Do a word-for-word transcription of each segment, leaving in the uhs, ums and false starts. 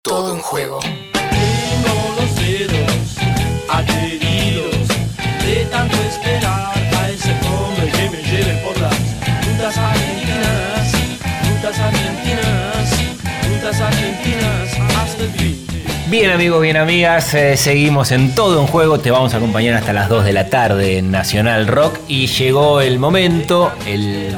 todo en juego. Tengo los dedos adheridos de tanto esperar a ese hombre que me lleve por las rutas argentinas, rutas argentinas, rutas argentinas hasta el fin. Bien amigos, bien amigas, eh, seguimos en Todo en Juego, te vamos a acompañar hasta las dos de la tarde en Nacional Rock y llegó el momento, el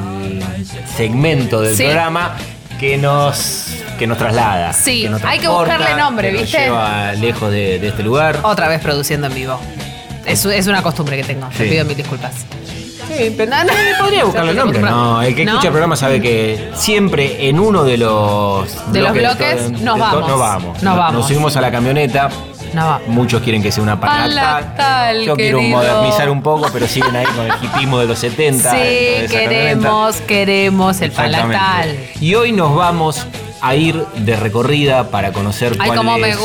segmento del sí. programa que nos, que nos traslada. Sí, que nos hay que buscarle nombre, que ¿viste? Nos lleva lejos de, de este lugar. Otra vez produciendo en vivo. Es, es una costumbre que tengo, te sí. pido mil disculpas. Sí, pero no, no, podría buscarle el nombre. No, el que escucha ¿No? el programa sabe que siempre en uno de los de bloques, los bloques de todo, nos, de vamos. To, nos vamos. Nos vamos. Nos subimos a la camioneta. No va. Muchos quieren que sea una palatal. Yo querido. quiero modernizar un poco, pero siguen ahí con el hipismo de los setenta. Sí, queremos, camioneta. queremos el palatal. Y hoy nos vamos a ir de recorrida para conocer Ay, cuál es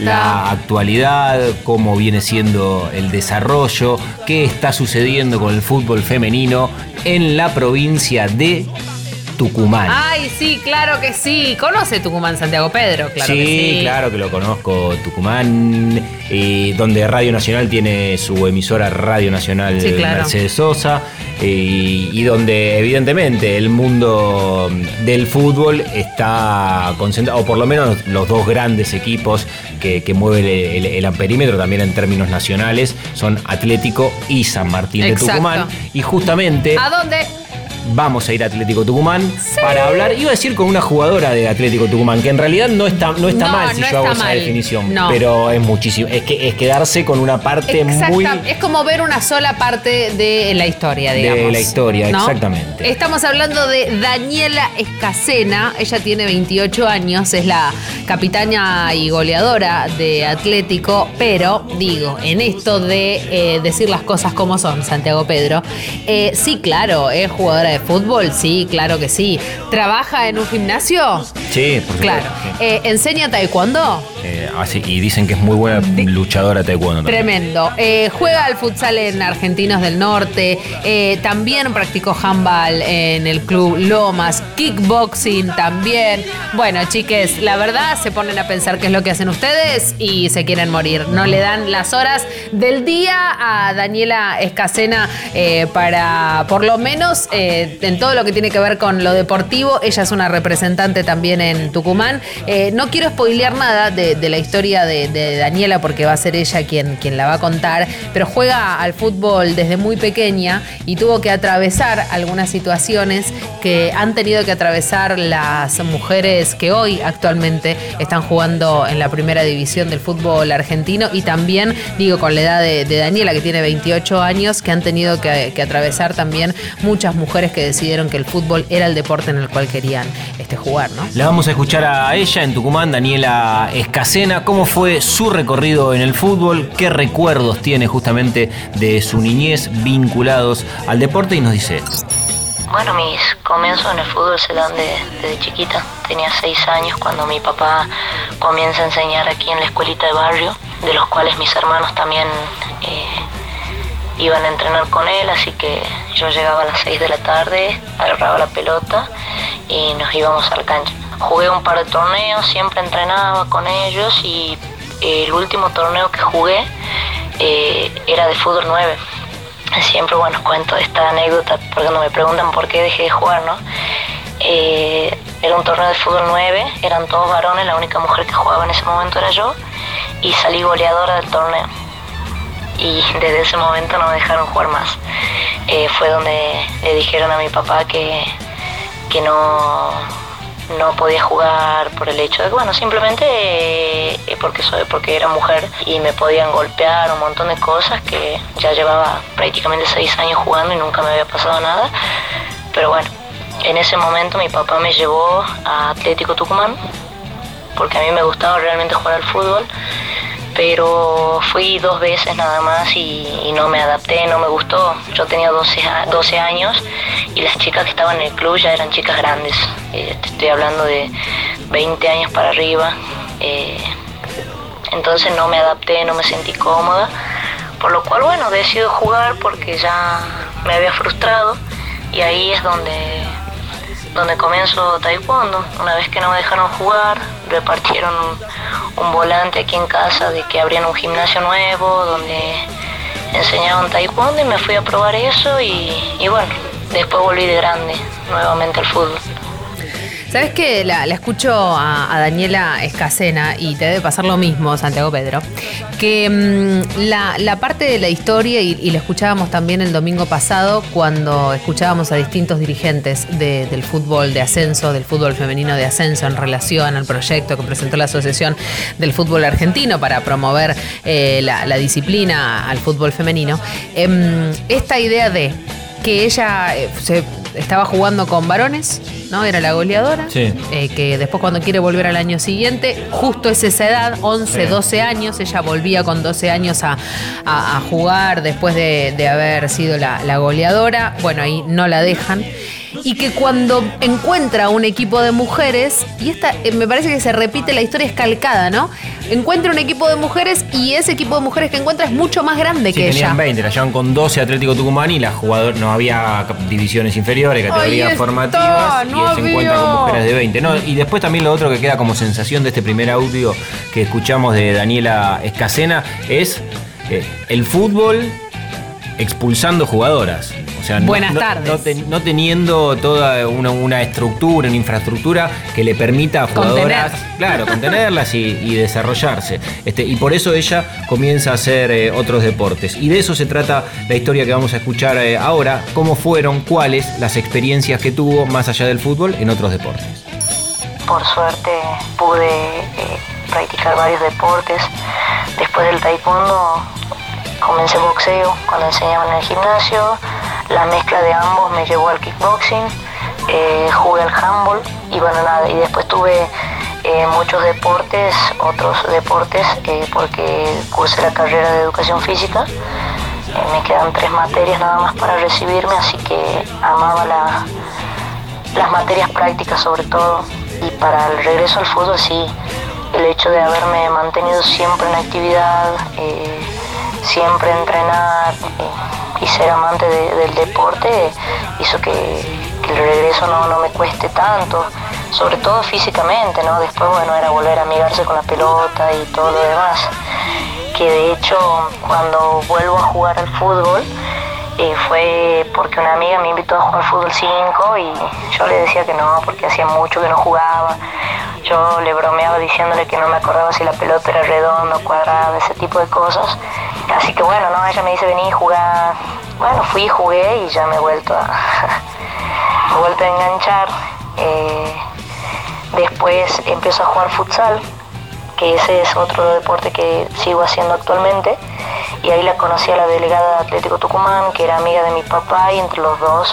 la actualidad, cómo viene siendo el desarrollo, qué está sucediendo con el fútbol femenino en la provincia de Tucumán. Ay, sí, claro que sí. ¿Conoce Tucumán, Santiago Pedro? Claro sí, que sí, claro que lo conozco. Tucumán, eh, donde Radio Nacional tiene su emisora Radio Nacional sí, claro. Mercedes Sosa, eh, y donde evidentemente el mundo del fútbol está concentrado, o por lo menos los dos grandes equipos que, que mueven el, el, el amperímetro también en términos nacionales son Atlético y San Martín Exacto. de Tucumán. Y justamente... ¿A dónde? Vamos a ir a Atlético Tucumán sí. para hablar, iba a decir con una jugadora de Atlético Tucumán, que en realidad no está, no está no, mal si no yo hago esa mal. definición, no. pero es muchísimo, es que es quedarse con una parte Exacta, muy... Es como ver una sola parte de la historia, digamos. De la historia, ¿no? Exactamente. Estamos hablando de Daniela Escacena, ella tiene veintiocho años, es la capitana y goleadora de Atlético, pero digo, en esto de eh, decir las cosas como son, Santiago Pedro, eh, sí, claro, es jugadora de fútbol, sí, claro que sí. ¿Trabaja en un gimnasio? Sí, por supuesto. Claro. Sí. Eh, ¿Enseña taekwondo? Eh, así, y dicen que es muy buena luchadora taekwondo. También. Tremendo. Eh, juega al futsal en Argentinos del Norte. Eh, también practicó handball en el club Lomas. Kickboxing también. Bueno, chiques, la verdad se ponen a pensar qué es lo que hacen ustedes y se quieren morir. No le dan las horas del día a Daniela Escacena eh, para, por lo menos, eh, en todo lo que tiene que ver con lo deportivo. Ella es una representante también en Tucumán. Eh, no quiero spoilear nada de, de la historia de, de Daniela porque va a ser ella quien, quien la va a contar, pero juega al fútbol desde muy pequeña y tuvo que atravesar algunas situaciones que han tenido que atravesar las mujeres que hoy actualmente están jugando en la primera división del fútbol argentino y también, digo, con la edad de, de Daniela, que tiene veintiocho años, que han tenido que, que atravesar también muchas mujeres que decidieron que el fútbol era el deporte en el cual querían este, jugar, ¿no? La vamos a escuchar a ella en Tucumán, Daniela Escacena. ¿Cómo fue su recorrido en el fútbol? ¿Qué recuerdos tiene justamente de su niñez vinculados al deporte? Y nos dice... Bueno, mis comienzos en el fútbol se dan de, desde chiquita. Tenía seis años cuando mi papá comienza a enseñar aquí en la escuelita de barrio, de los cuales mis hermanos también... Eh, iban a entrenar con él, así que yo llegaba a las seis de la tarde, agarraba la pelota y nos íbamos a la cancha. Jugué un par de torneos, siempre entrenaba con ellos y el último torneo que jugué eh, era de fútbol nueve. Siempre, bueno, cuento esta anécdota porque cuando me preguntan por qué dejé de jugar, ¿no? Eh, era un torneo de fútbol nueve, eran todos varones, la única mujer que jugaba en ese momento era yo y salí goleadora del torneo. Y desde ese momento no me dejaron jugar más. Eh, fue donde le dijeron a mi papá que, que no, no podía jugar por el hecho de que, bueno, simplemente eh, porque soy, porque era mujer y me podían golpear, un montón de cosas que ya llevaba prácticamente seis años jugando y nunca me había pasado nada. Pero bueno, en ese momento mi papá me llevó a Atlético Tucumán porque a mí me gustaba realmente jugar al fútbol. Pero fui dos veces nada más y, y no me adapté, no me gustó. Yo tenía doce años y las chicas que estaban en el club ya eran chicas grandes. Eh, te estoy hablando de veinte años para arriba. Eh, entonces no me adapté, no me sentí cómoda. Por lo cual, bueno, decido jugar porque ya me había frustrado. Y ahí es donde donde comienzo taekwondo. Una vez que no me dejaron jugar, repartieron un, un volante aquí en casa de que abrían un gimnasio nuevo donde enseñaban taekwondo y me fui a probar eso y, y bueno, después volví de grande nuevamente al fútbol. ¿Sabes qué? La, la escucho a, a Daniela Escacena y te debe pasar lo mismo, Santiago Pedro, que mmm, la, la parte de la historia, y, y lo escuchábamos también el domingo pasado cuando escuchábamos a distintos dirigentes de, del fútbol de ascenso, del fútbol femenino de ascenso en relación al proyecto que presentó la Asociación del Fútbol Argentino para promover eh, la, la disciplina al fútbol femenino. Eh, esta idea de que ella eh, se estaba jugando con varones, ¿no? Era la goleadora, sí. eh, que después cuando quiere volver al año siguiente, justo es esa edad, once, sí. doce años, ella volvía con doce años a, a, a jugar después de, de haber sido la, la goleadora, bueno, ahí no la dejan. Y que cuando encuentra un equipo de mujeres, y esta eh, me parece que se repite, la historia es calcada, ¿no? Encuentra un equipo de mujeres y ese equipo de mujeres que encuentra es mucho más grande sí, que tenían ella. veinte, la llevan con doce Atlético Tucumán y la jugadora, no había divisiones inferiores, categorías formativas, no y se había. Encuentra con mujeres de veinte. No, y después también lo otro que queda como sensación de este primer audio que escuchamos de Daniela Escacena es eh, el fútbol expulsando jugadoras. O sea, Buenas no, tardes. No, no, ten, no teniendo toda una, una estructura, una infraestructura que le permita a jugadoras, Contener. claro, contenerlas y, y desarrollarse. Este, y por eso ella comienza a hacer eh, otros deportes. Y de eso se trata la historia que vamos a escuchar eh, ahora, cómo fueron, cuáles las experiencias que tuvo más allá del fútbol en otros deportes. Por suerte pude eh, practicar varios deportes. Después del taekwondo comencé boxeo cuando enseñaba en el gimnasio. La mezcla de ambos me llevó al kickboxing, eh, jugué al handball y bueno, nada, y después tuve eh, muchos deportes, otros deportes, eh, porque cursé la carrera de educación física. Eh, me quedan tres materias nada más para recibirme, así que amaba la, las materias prácticas sobre todo. Y para el regreso al fútbol sí, el hecho de haberme mantenido siempre en actividad, eh, siempre entrenar eh, y ser amante de, del deporte hizo que, que el regreso no, no me cueste tanto, sobre todo físicamente, ¿no? Después, bueno, era volver a amigarse con la pelota y todo lo demás, que de hecho cuando vuelvo a jugar al fútbol eh, fue porque una amiga me invitó a jugar fútbol cinco y yo le decía que no, porque hacía mucho que no jugaba. Yo le bromeaba diciéndole que no me acordaba si la pelota era redonda o cuadrada, ese tipo de cosas. Así que bueno, no, ella me dice vení a jugar. Bueno, fui, jugué y ya me he vuelto a, me he vuelto a enganchar. Eh, después empiezo a jugar futsal, que ese es otro deporte que sigo haciendo actualmente. Y ahí la conocí a la delegada de Atlético Tucumán, que era amiga de mi papá, y entre los dos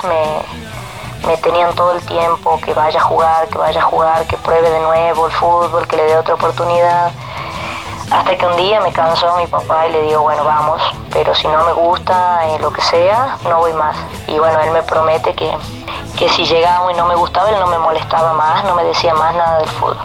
me, me tenían todo el tiempo que vaya a jugar, que vaya a jugar, que pruebe de nuevo el fútbol, que le dé otra oportunidad. Hasta que un día me cansó mi papá y le digo, bueno, vamos, pero si no me gusta, eh, lo que sea, no voy más. Y bueno, él me promete que, que si llegamos y no me gustaba, él no me molestaba más, no me decía más nada del fútbol.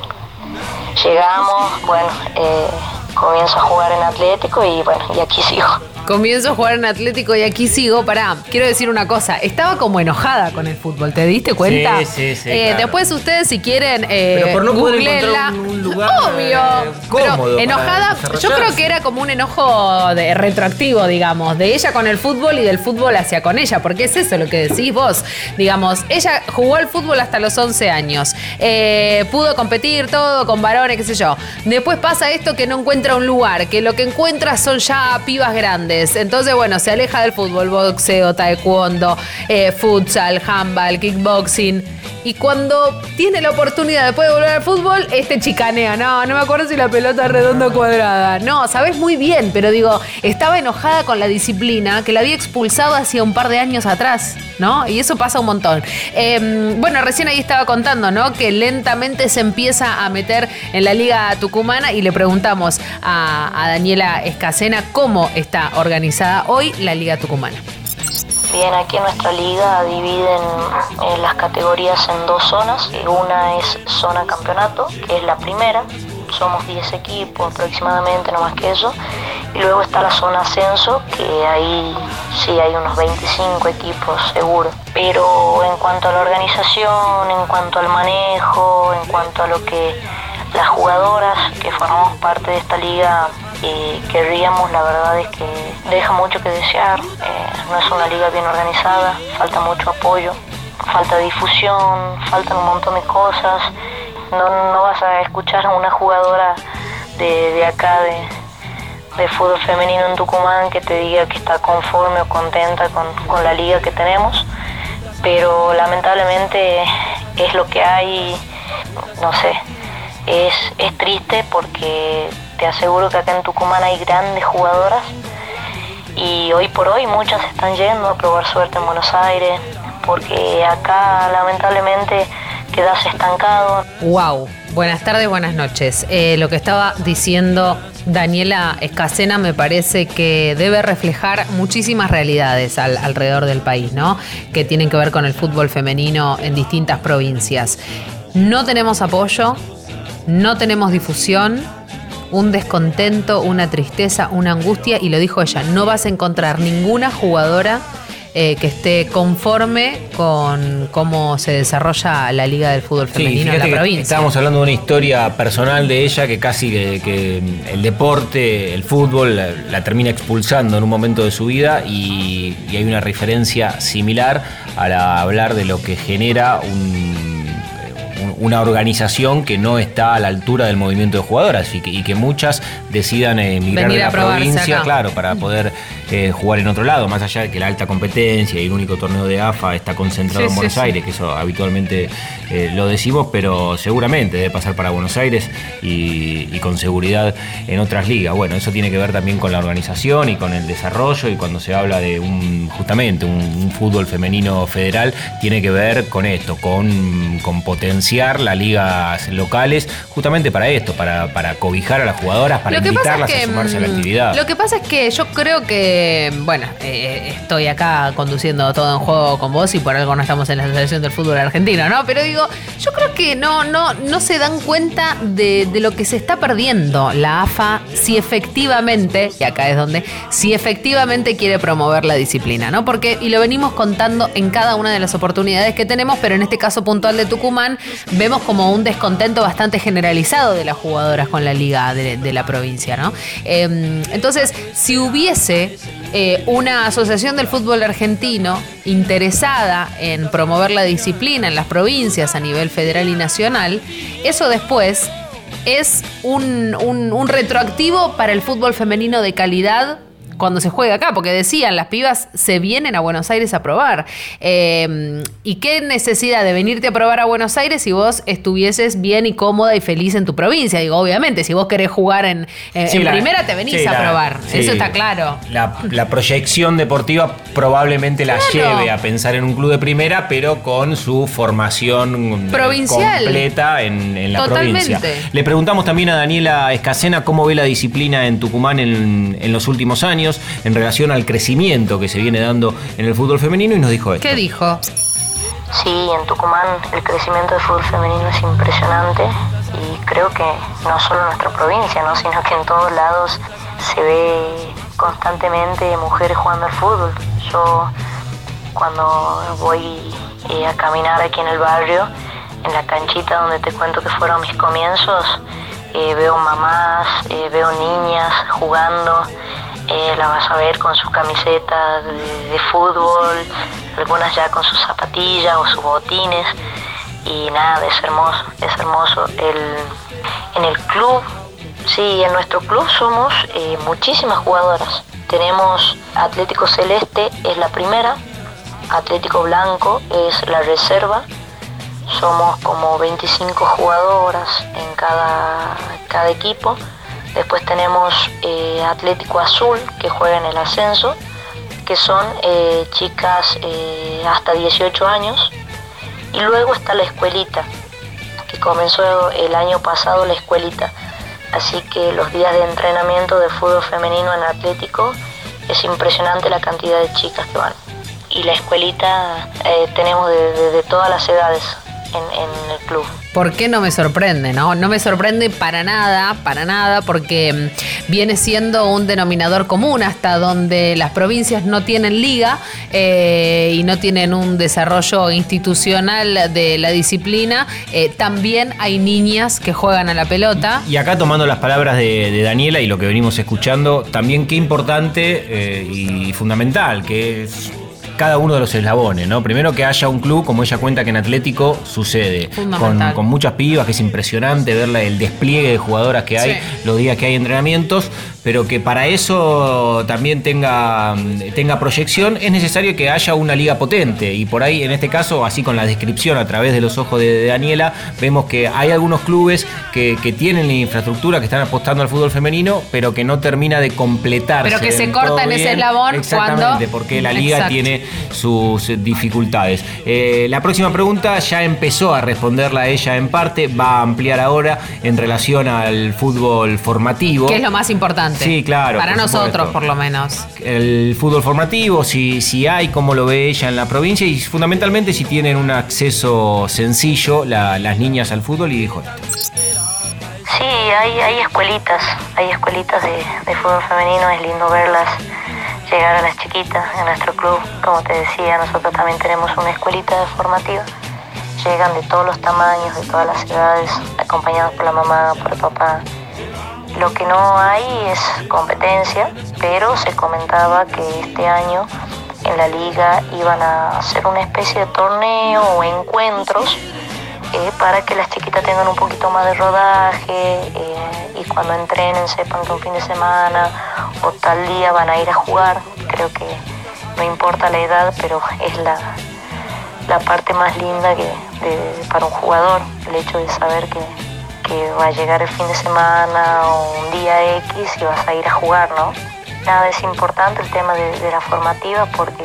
Llegamos, bueno, eh, comienzo a jugar en Atlético y bueno, y aquí sigo. Comienzo a jugar en Atlético y aquí sigo. Pará, quiero decir una cosa. Estaba como enojada con el fútbol, ¿te diste cuenta? Sí, sí, sí. Eh, claro. Después ustedes, si quieren, eh, pero por no poder googleenla. encontrar un, un lugar Obvio. Eh, cómodo. Pero enojada, yo creo que era como un enojo de retroactivo, digamos, de ella con el fútbol y del fútbol hacia con ella, porque es eso lo que decís vos. Digamos, ella jugó al fútbol hasta los once años. Eh, pudo competir todo con varones, qué sé yo. Después pasa esto que no encuentra un lugar, que lo que encuentra son ya pibas grandes. Entonces, bueno, se aleja del fútbol, boxeo, taekwondo, eh, futsal, handball, kickboxing. Y cuando tiene la oportunidad después de volver al fútbol, este chicanea. No, no me acuerdo si la pelota es redonda o cuadrada. No, sabés muy bien, pero digo, estaba enojada con la disciplina que la había expulsado hacía un par de años atrás, ¿no? Y eso pasa un montón. Eh, bueno, recién ahí estaba contando, ¿no? Que lentamente se empieza a meter en la Liga Tucumana y le preguntamos a, a Daniela Escacena cómo está organizada hoy la Liga Tucumana. Bien, aquí en nuestra liga dividen eh, las categorías en dos zonas. Una es zona campeonato, que es la primera, somos diez equipos aproximadamente, no más que eso. Y luego está la zona ascenso, que ahí sí hay unos veinticinco equipos seguro. Pero en cuanto a la organización, en cuanto al manejo, en cuanto a lo que las jugadoras que formamos parte de esta liga eh, querríamos, la verdad es que deja mucho que desear. Eh, no es una liga bien organizada, falta mucho apoyo, falta difusión, faltan un montón de cosas. No, no vas a escuchar a una jugadora de, de acá de, de fútbol femenino en Tucumán que te diga que está conforme o contenta con, con la liga que tenemos, pero lamentablemente es lo que hay. No sé, es, es triste porque te aseguro que acá en Tucumán hay grandes jugadoras y hoy por hoy muchas están yendo a probar suerte en Buenos Aires, porque acá lamentablemente quedas estancado. Wow, buenas tardes, buenas noches. Eh, lo que estaba diciendo Daniela Escacena me parece que debe reflejar muchísimas realidades al, alrededor del país, ¿no? Que tienen que ver con el fútbol femenino en distintas provincias. No tenemos apoyo, no tenemos difusión, un descontento, una tristeza, una angustia, y lo dijo ella, no vas a encontrar ninguna jugadora Eh, que esté conforme con cómo se desarrolla la Liga del Fútbol Femenino, sí, en la provincia. Estábamos hablando de una historia personal de ella que casi que, que el deporte, el fútbol, la, la termina expulsando en un momento de su vida, y, y hay una referencia similar al hablar de lo que genera un una organización que no está a la altura del movimiento de jugadoras y que, y que muchas decidan emigrar de la provincia, acá, claro, para poder eh, jugar en otro lado, más allá de que la alta competencia y el único torneo de A F A está concentrado sí, en Buenos sí, Aires, sí. que eso habitualmente eh, lo decimos, pero seguramente debe pasar para Buenos Aires y, y con seguridad en otras ligas. Bueno, eso tiene que ver también con la organización y con el desarrollo, y cuando se habla de un justamente un, un fútbol femenino federal, tiene que ver con esto, con, con potenciar las ligas locales, justamente para esto, para, para cobijar a las jugadoras, para invitarlas es que, a sumarse a la actividad. Lo que pasa es que yo creo que, bueno, eh, estoy acá conduciendo todo en juego con vos y por algo no estamos en la Asociación del Fútbol Argentino, ¿no? Pero digo, yo creo que no, no, no se dan cuenta de, de lo que se está perdiendo la A F A si efectivamente, y acá es donde, si efectivamente quiere promover la disciplina, ¿no? Porque, y lo venimos contando en cada una de las oportunidades que tenemos, pero en este caso puntual de Tucumán, vemos como un descontento bastante generalizado de las jugadoras con la liga de, de la provincia, ¿no? Eh, entonces, si hubiese eh, una asociación del fútbol argentino interesada en promover la disciplina en las provincias a nivel federal y nacional, eso después es un, un, un retroactivo para el fútbol femenino de calidad cuando se juega acá, porque decían, las pibas se vienen a Buenos Aires a probar. Eh, ¿Y qué necesidad de venirte a probar a Buenos Aires si vos estuvieses bien y cómoda y feliz en tu provincia? Digo, obviamente, si vos querés jugar en, eh, sí, en la, primera, te venís sí, a la, probar. Sí, eso está claro. La, la proyección deportiva probablemente la claro. lleve a pensar en un club de primera, pero con su formación provincial completa en, en la Totalmente. provincia. Le preguntamos también a Daniela Escacena cómo ve la disciplina en Tucumán en, en los últimos años, en relación al crecimiento que se viene dando en el fútbol femenino, y nos dijo esto. ¿Qué dijo? Sí, en Tucumán el crecimiento del fútbol femenino es impresionante, y creo que no solo en nuestra provincia, ¿no? sino que en todos lados se ve constantemente mujeres jugando al fútbol. Yo cuando voy eh, a caminar aquí en el barrio, en la canchita donde te cuento que fueron mis comienzos, eh, veo mamás, eh, veo niñas jugando. Eh, la vas a ver con sus camisetas de, de fútbol, algunas ya con sus zapatillas o sus botines, y nada, es hermoso, es hermoso. El, en el club, sí, en nuestro club somos eh, muchísimas jugadoras. Tenemos Atlético Celeste, es la primera, Atlético Blanco es la reserva, somos como veinticinco jugadoras en cada, cada equipo. Después tenemos eh, Atlético Azul, que juega en el ascenso, que son eh, chicas eh, hasta dieciocho años. Y luego está la escuelita, que comenzó el año pasado la escuelita. Así que los días de entrenamiento de fútbol femenino en Atlético es impresionante la cantidad de chicas que van. Y la escuelita eh, tenemos de, de, de todas las edades. en, en el club. ¿Por qué no me sorprende, no? No me sorprende para nada, para nada, porque viene siendo un denominador común hasta donde las provincias no tienen liga eh, y no tienen un desarrollo institucional de la disciplina. Eh, también hay niñas que juegan a la pelota. Y acá, tomando las palabras de, de Daniela y lo que venimos escuchando, también qué importante eh, y fundamental que es cada uno de los eslabones, ¿no? Primero, que haya un club, como ella cuenta que en Atlético sucede, con, con muchas pibas, que es impresionante ver el despliegue de jugadoras que hay, sí, los días que hay entrenamientos, pero que para eso también tenga, tenga proyección, es necesario que haya una liga potente. Y por ahí, en este caso, así con la descripción a través de los ojos de, de Daniela, vemos que hay algunos clubes que, que tienen la infraestructura, que están apostando al fútbol femenino, pero que no termina de completarse. Pero que se corta en ese eslabón. Exactamente, cuando... porque la liga Exacto. tiene sus dificultades. Eh, la próxima pregunta ya empezó a responderla ella en parte, va a ampliar ahora en relación al fútbol formativo. Que es lo más importante. Sí, claro. Para por nosotros, supuesto. Por lo menos. El fútbol formativo, si, si hay, cómo lo ve ella en la provincia y fundamentalmente si tienen un acceso sencillo la, las niñas al fútbol, y dijo esto. Sí, hay, hay escuelitas, hay escuelitas de, de fútbol femenino, es lindo verlas llegar a las chiquitas en nuestro club. Como te decía, nosotros también tenemos una escuelita formativa. Llegan de todos los tamaños, de todas las edades, acompañados por la mamá, por el papá. Lo que no hay es competencia, pero se comentaba que este año en la liga iban a hacer una especie de torneo o encuentros eh, para que las chiquitas tengan un poquito más de rodaje eh, y cuando entrenen sepan que un fin de semana o tal día van a ir a jugar. Creo que no importa la edad, pero es la, la parte más linda que de, para un jugador, el hecho de saber que, que va a llegar el fin de semana o un día X y vas a ir a jugar, ¿no? Nada, es importante el tema de, de la formativa porque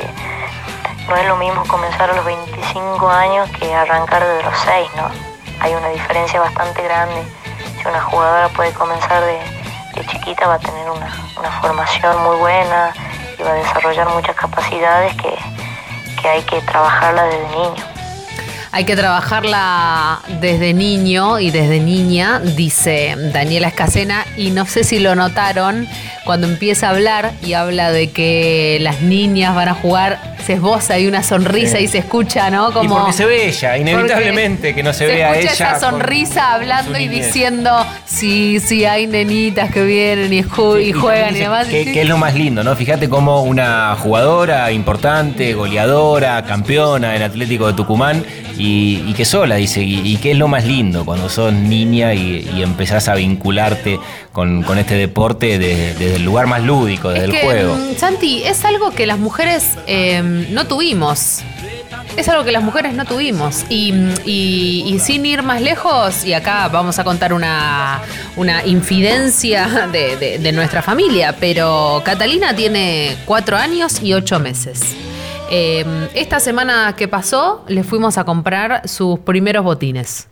no es lo mismo comenzar a los veinticinco años que arrancar desde los seis, ¿no? Hay una diferencia bastante grande. Si una jugadora puede comenzar de, de chiquita, va a tener una, una formación muy buena y va a desarrollar muchas capacidades que, que hay que trabajarla desde niño. Hay que trabajarla desde niño y desde niña, dice Daniela Escacena, y no sé si lo notaron, cuando empieza a hablar y habla de que las niñas van a jugar, se esboza y una sonrisa sí. y se escucha, ¿no? Como, y porque se ve ella, inevitablemente que no se, se vea ella. Se escucha esa sonrisa hablando y diciendo, sí, sí, hay nenitas que vienen y, ju- sí, y juegan y, y demás. Que, ¿sí? que es lo más lindo, ¿no? Fíjate cómo una jugadora importante, goleadora, campeona del Atlético de Tucumán, y, y que sola, dice, y, y que es lo más lindo cuando sos niña y, y empezás a vincularte con, con este deporte de, desde el lugar más lúdico, desde es el que, juego. Santi, es algo que las mujeres eh, no tuvimos. Es algo que las mujeres no tuvimos. Y, y, y sin ir más lejos, y acá vamos a contar una, una infidencia de, de, de nuestra familia, pero Catalina tiene cuatro años y ocho meses. Eh, esta semana que pasó, le fuimos a comprar sus primeros botines.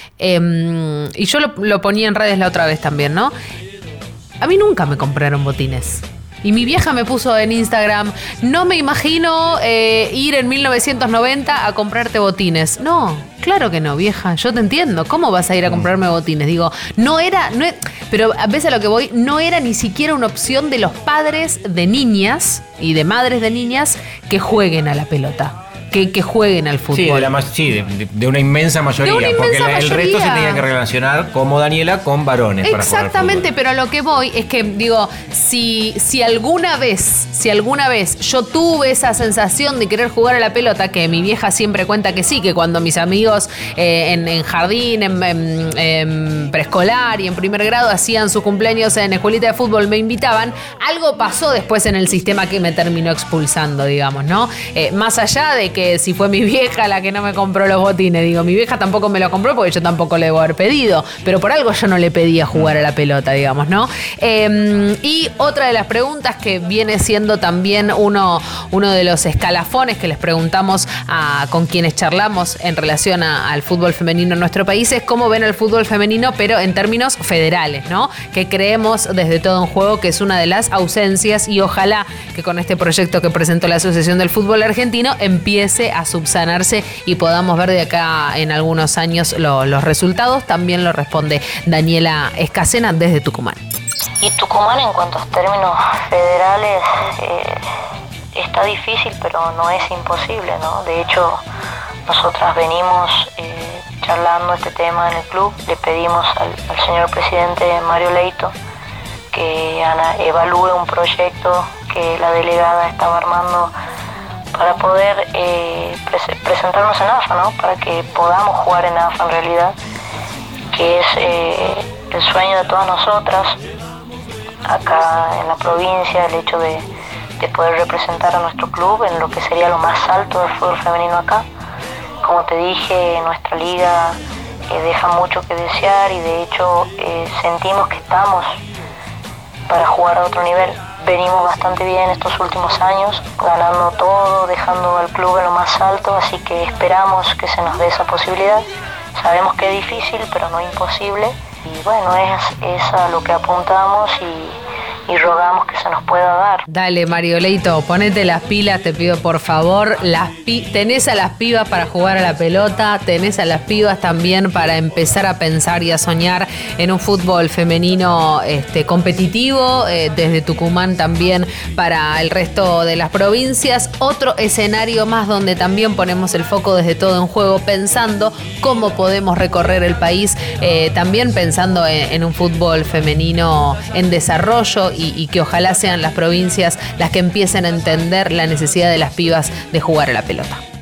Eh, y yo lo, lo ponía en redes la otra vez también, ¿no? A mí nunca me compraron botines. Y mi vieja me puso en Instagram, no me imagino eh, ir en mil novecientos noventa a comprarte botines. No, claro que no, vieja, yo te entiendo. ¿Cómo vas a ir a comprarme botines? Digo, no era, no es, pero a veces a lo que voy, no era ni siquiera una opción de los padres de niñas y de madres de niñas que jueguen a la pelota. Que, que jueguen al fútbol. Sí, de, la, sí, de, de una inmensa mayoría. De una inmensa porque la, mayoría. El resto se tenía que relacionar, como Daniela, con varones. Exactamente, para pero a lo que voy es que, digo, si, si alguna vez, si alguna vez yo tuve esa sensación de querer jugar a la pelota, que mi vieja siempre cuenta que sí, que cuando mis amigos eh, en, en jardín, en, en, en preescolar y en primer grado hacían sus cumpleaños en escuelita de fútbol, me invitaban, algo pasó después en el sistema que me terminó expulsando, digamos, ¿no? Eh, más allá de que si fue mi vieja la que no me compró los botines, digo, mi vieja tampoco me lo compró porque yo tampoco le debo haber pedido, pero por algo yo no le pedía jugar a la pelota, digamos, ¿no? Eh, y otra de las preguntas que viene siendo también uno, uno de los escalafones que les preguntamos a, con quienes charlamos en relación a, al fútbol femenino en nuestro país es cómo ven el fútbol femenino, pero en términos federales, ¿no? Que creemos desde Todo en Juego que es una de las ausencias y ojalá que con este proyecto que presentó la Asociación del Fútbol Argentino empiece empiece a subsanarse y podamos ver de acá en algunos años lo, los resultados. También lo responde Daniela Escacena desde Tucumán. Y Tucumán, en cuanto a términos federales, eh, está difícil, pero no es imposible, ¿no? De hecho, nosotras venimos eh, charlando este tema en el club. Le pedimos al, al señor presidente Mario Leito que ana, evalúe un proyecto que la delegada estaba armando para poder eh, pre- presentarnos en A F A, ¿no? Para que podamos jugar en A F A en realidad, que es eh, el sueño de todas nosotras acá en la provincia, el hecho de, de poder representar a nuestro club en lo que sería lo más alto del fútbol femenino acá. Como te dije, nuestra liga eh, deja mucho que desear y de hecho eh, sentimos que estamos para jugar a otro nivel. Venimos bastante bien estos últimos años, ganando todo, dejando al club en lo más alto, así que esperamos que se nos dé esa posibilidad. Sabemos que es difícil, pero no imposible. Y bueno, es, es a lo que apuntamos y, y rogamos que se nos pueda dar. Dale, Mario Leito, ponete las pilas, te pido por favor. Las pi- tenés a las pibas para jugar a la pelota, tenés a las pibas también para empezar a pensar y a soñar en un fútbol femenino este, competitivo, eh, desde Tucumán también para el resto de las provincias. Otro escenario más donde también ponemos el foco desde Todo en Juego, pensando cómo podemos recorrer el país, eh, también pensando en, en un fútbol femenino en desarrollo y, y que ojalá sean las provincias las que empiecen a entender la necesidad de las pibas de jugar a la pelota.